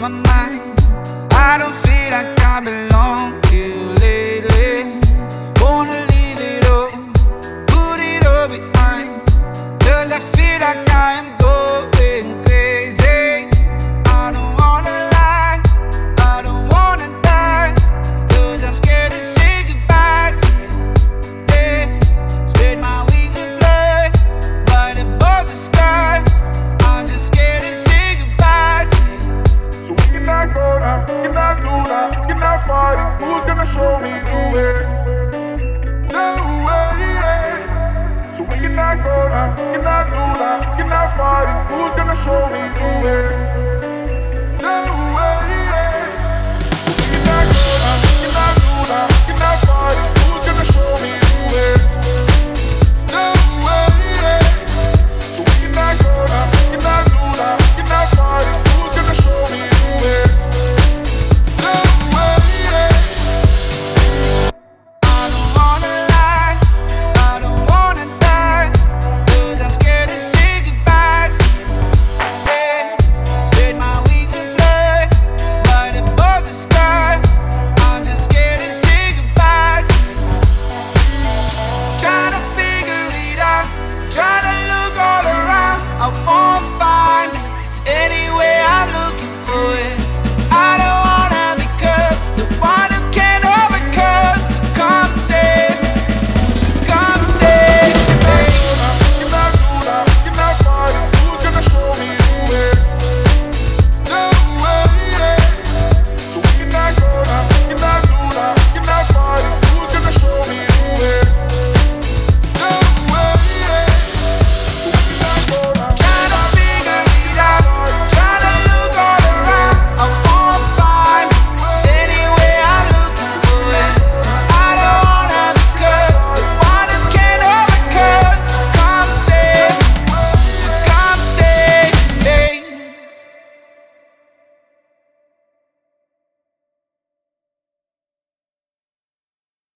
my mind. I don't feel like I belong here lately. Wanna leave it all, put it all behind. 'Cause I feel like I am going crazy. I don't wanna lie, I don't wanna die. 'Cause I'm scared to say goodbye to you, yeah. Spread my wings and fly right above the sky. I'm just scared to say goodbye to you. So we cannot go now, cannot do that, cannot fight it. Who's gonna show me the way? The way, yeah. So we cannot go now, cannot do that, cannot fight it. Who's gonna show me the way? The way.